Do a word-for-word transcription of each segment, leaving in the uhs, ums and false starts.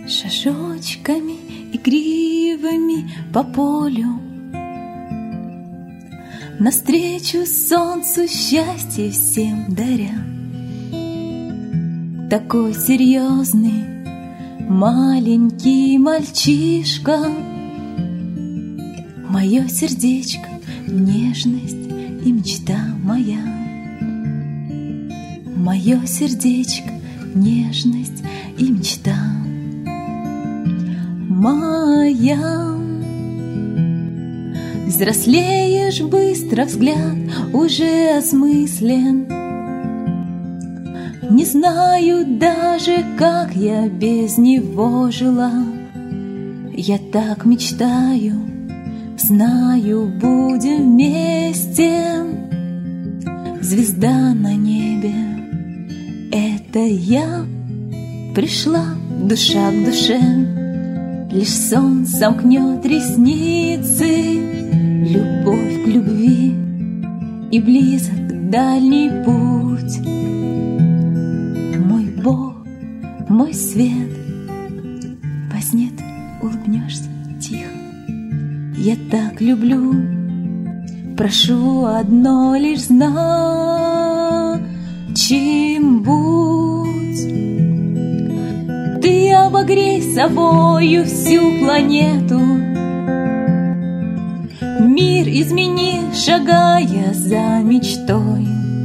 Шажочками игривыми по полю навстречу солнцу счастье всем даря. Такой серьезный маленький мальчишка, мое сердечко, нежность и мечта моя. Мое сердечко, нежность и мечта моя. Взрослеешь быстро, взгляд уже осмыслен. Не знаю даже, как я без него жила. Я так мечтаю, знаю, будем вместе. Звезда на небе, это я. Пришла душа к душе, лишь сон сомкнет ресницы. Любовь к любви и близок дальний путь. Мой Бог, мой свет, во сне ты улыбнешься тихо. Я так люблю, прошу одно лишь знать, чем будь. Ты обогрей собою всю планету, мир измени, шагая за мечтой.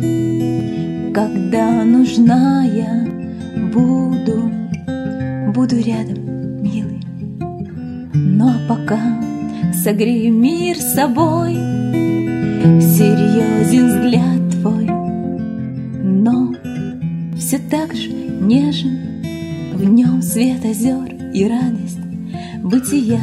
Когда нужна я буду, буду рядом, милый. Ну а пока согрей мир собой. Серьезен взгляд твой, но все так же нежен. В нем свет озер и радость бытия.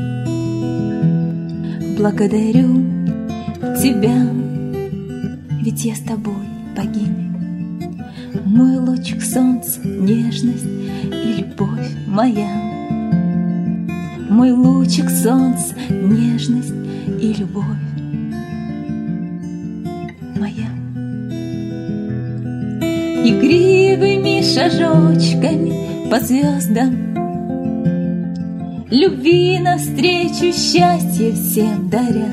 Благодарю тебя, ведь я с тобой, богиня. Мой лучик солнца, нежность и любовь моя. Мой лучик солнца, нежность и любовь моя. Игривыми шажочками по звездам, любви навстречу, счастье всем даря.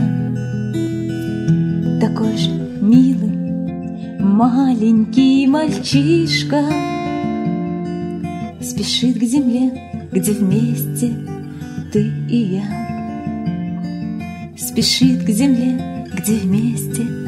Такой же милый маленький мальчишка спешит к земле, где вместе ты и я. Спешит к земле, где вместе